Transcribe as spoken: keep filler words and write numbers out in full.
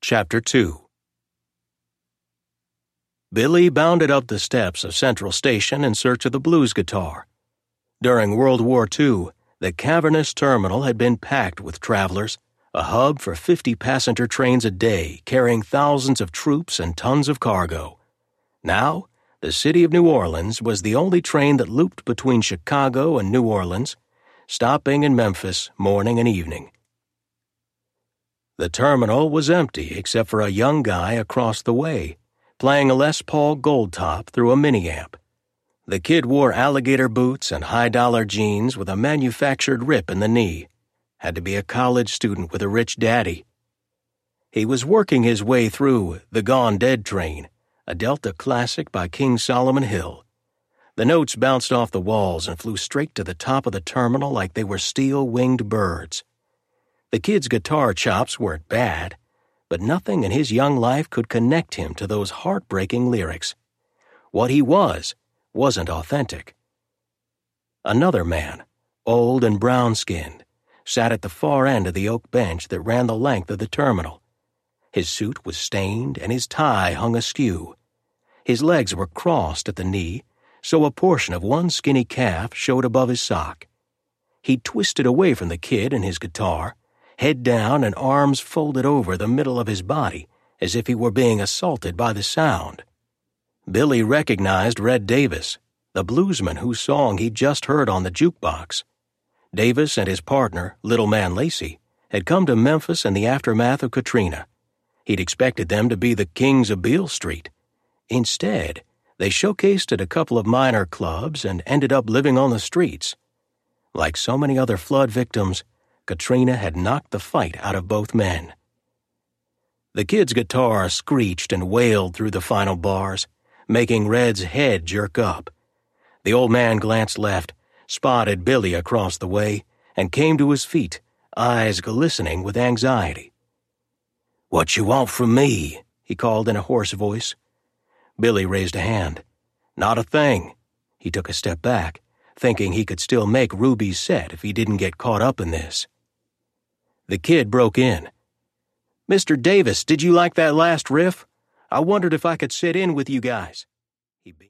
Chapter two. Billy bounded up the steps of Central Station in search of the blues guitar. During World War Two, the cavernous terminal had been packed with travelers, a hub for fifty passenger trains a day carrying thousands of troops and tons of cargo. Now, the city of New Orleans was the only train that looped between Chicago and New Orleans, stopping in Memphis morning and evening. The terminal was empty except for a young guy across the way, playing a Les Paul Gold Top through a mini-amp. The kid wore alligator boots and high-dollar jeans with a manufactured rip in the knee. Had to be a college student with a rich daddy. He was working his way through The Gone Dead Train, a Delta classic by King Solomon Hill. The notes bounced off the walls and flew straight to the top of the terminal like they were steel-winged birds. The kid's guitar chops weren't bad, but nothing in his young life could connect him to those heartbreaking lyrics. What he was wasn't authentic. Another man, old and brown-skinned, sat at the far end of the oak bench that ran the length of the terminal. His suit was stained and his tie hung askew. His legs were crossed at the knee, so a portion of one skinny calf showed above his sock. He twisted away from the kid and his guitar, head down and arms folded over the middle of his body as if he were being assaulted by the sound. Billy recognized Red Davis, the bluesman whose song he'd just heard on the jukebox. Davis and his partner, Little Man Lacey, had come to Memphis in the aftermath of Katrina. He'd expected them to be the kings of Beale Street. Instead, they showcased at a couple of minor clubs and ended up living on the streets. Like so many other flood victims, Katrina had knocked the fight out of both men. The kid's guitar screeched and wailed through the final bars, making Red's head jerk up. The old man glanced left, spotted Billy across the way, and came to his feet, eyes glistening with anxiety. "What you want from me?" he called in a hoarse voice. Billy raised a hand. "Not a thing." He took a step back, thinking he could still make Ruby's set if he didn't get caught up in this. The kid broke in. "Mister Davis, did you like that last riff? I wondered if I could sit in with you guys." He